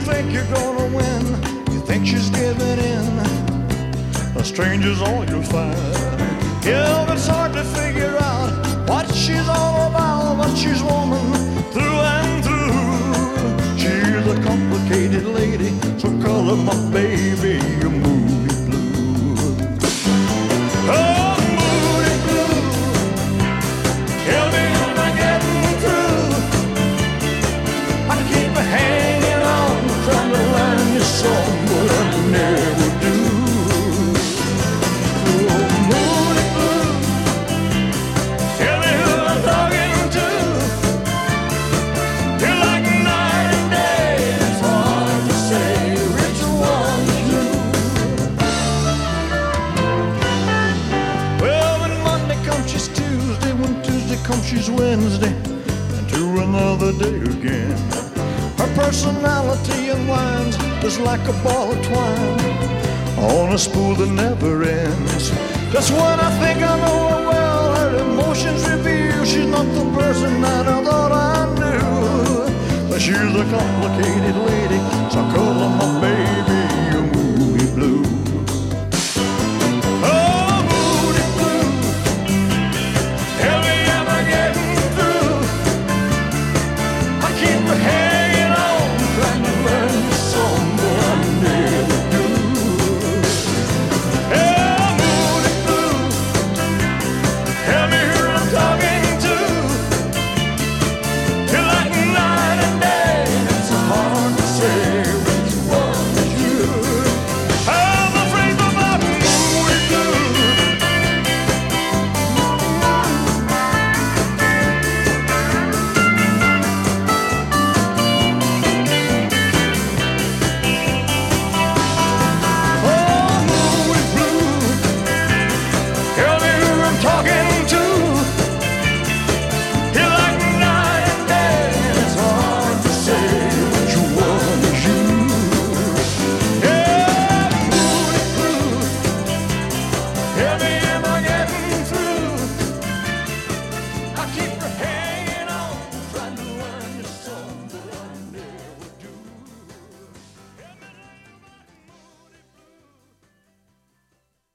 think you're gonna win, you think she's giving in. A stranger's all you'll find. Yeah, it's hard to figure out what she's all about, but she's woman through and through. She's a complicated lady, so call her my baby, a Moody Blue. Oh, Moody Blue, tell me when I'm getting through. I keep hanging on, trying to learn your song, but I never do. Oh, Moody Blue, tell me who I'm talking to. You're like night and day, it's hard to say which one's you. Well, when Monday comes, she's Tuesday. When Tuesday comes, she's Wednesday. And to another day again. Her personality unwinds just like a ball of twine on a spool that never ends. Just when I think I know her well, her emotions reveal she's not the person that I thought I knew. But she's a complicated lady,